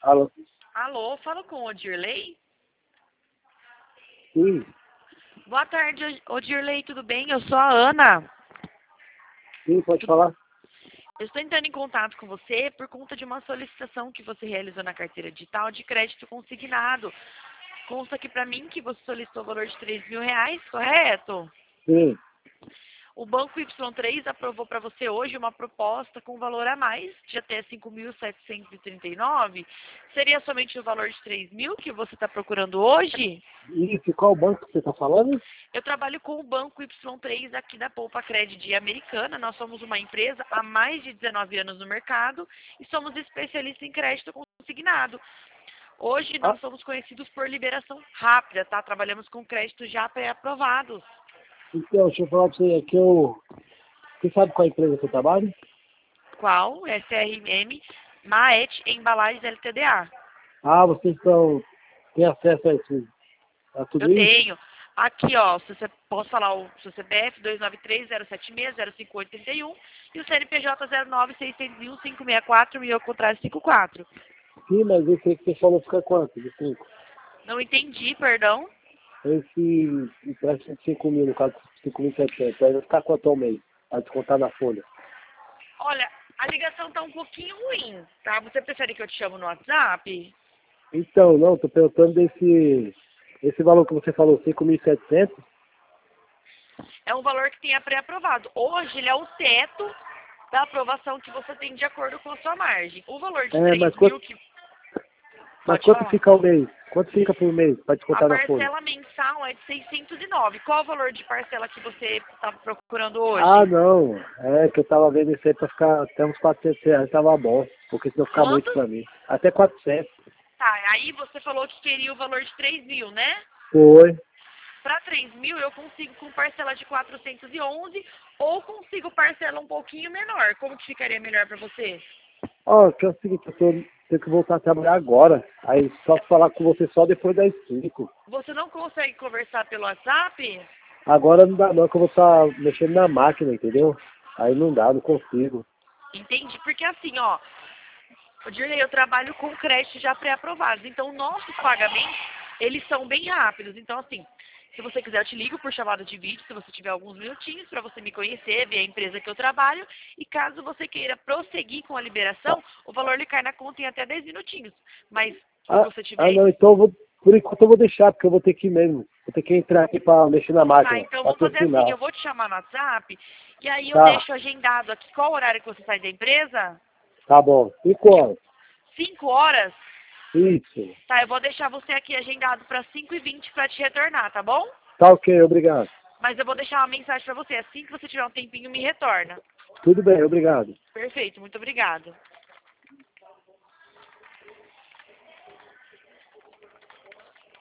Alô? Alô, falo com o Dirley? Sim, Boa tarde, Dirley, tudo bem? Eu sou a Ana. sim, pode falar? Eu estou entrando em contato com você por conta de uma solicitação que você realizou na carteira digital de crédito consignado. Consta aqui para mim que você solicitou o valor de R$ 3.000, correto? Sim. O Banco Y3 aprovou para você hoje uma proposta com valor a mais, de até 5.739. Seria somente o valor de 3.000 que você está procurando hoje? Isso, qual banco que você está falando? Eu trabalho com o Banco Y3 aqui da Poupa Credit Americana. Nós somos uma empresa há mais de 19 anos no mercado e somos especialistas em crédito consignado. Hoje Ah, nós somos conhecidos por liberação rápida, tá? Trabalhamos com créditos já pré-aprovados. então, deixa eu falar para você que Você sabe qual empresa que eu trabalho? Qual? SRM, Maet Embalagens LTDA. Ah, vocês têm acesso a Eu tudo isso? tenho. Aqui, ó, se você posso falar o seu CPF 293-076-05831 e o CNPJ 09-601-564 e o contrário 54. Sim, mas esse aí que você falou fica quanto? De 5? Não entendi, perdão. Esse empréstimo de 5 mil, no caso, 5.700. Aí vai ficar quanto ao mês? Vai descontar na folha. Olha, a ligação tá um pouquinho ruim, tá? Você prefere que eu te chamo no WhatsApp? Então, não, tô perguntando esse valor que você falou, 5.700. É um valor que tenha pré-aprovado. Hoje ele é o teto da aprovação que você tem de acordo com a sua margem. O valor de É, 3.000 que... mas Pode quanto falar? fica ao mês? Quanto fica por mês para A descontar na folha? parcela mensal é de 609. Qual o valor de parcela que você está procurando Ah, hoje? não. É que eu tava vendo isso aí pra ficar até uns R$ 400, tava bom. Porque senão fica muito Quanto? pra mim. Até 400. Tá, aí você falou que queria o valor de 3.000, né? Foi. Para 3.000 eu consigo com parcela de 411 ou consigo parcela um pouquinho menor. Como que ficaria melhor para você? Ó, que é o seguinte, tenho que voltar a trabalhar agora. Aí só falar com você só depois das 5. Você não consegue conversar pelo WhatsApp? Agora não dá não, que eu vou estar mexendo na máquina, entendeu? Aí não dá, não consigo. Entendi, porque assim, ó, Dirley, eu trabalho com crédito já pré-aprovados, então nossos pagamentos, eles são bem rápidos. Então, assim, se você quiser, eu te ligo por chamada de vídeo, se você tiver alguns minutinhos para você me conhecer, ver a empresa que eu trabalho, e caso você queira prosseguir com a Ah, liberação, o valor lhe cai na conta em até 10 minutinhos. Mas se ah, você ah, tiver... não, então por enquanto eu vou deixar, porque eu vou ter que ir mesmo. Vou ter que entrar aqui pra mexer na Tá, máquina, então vamos fazer assim, patrocinar. eu vou te chamar no WhatsApp, e aí eu Tá, deixo agendado aqui. Qual o horário que você sai da empresa? tá bom. 5 horas. 5 horas? Isso. Tá, eu vou deixar você aqui agendado para 5h20 para te retornar, tá bom? Tá ok, obrigado. Mas eu vou deixar uma mensagem para você. Assim que você tiver um tempinho, me retorna. Tudo bem, obrigado. Perfeito, muito obrigada.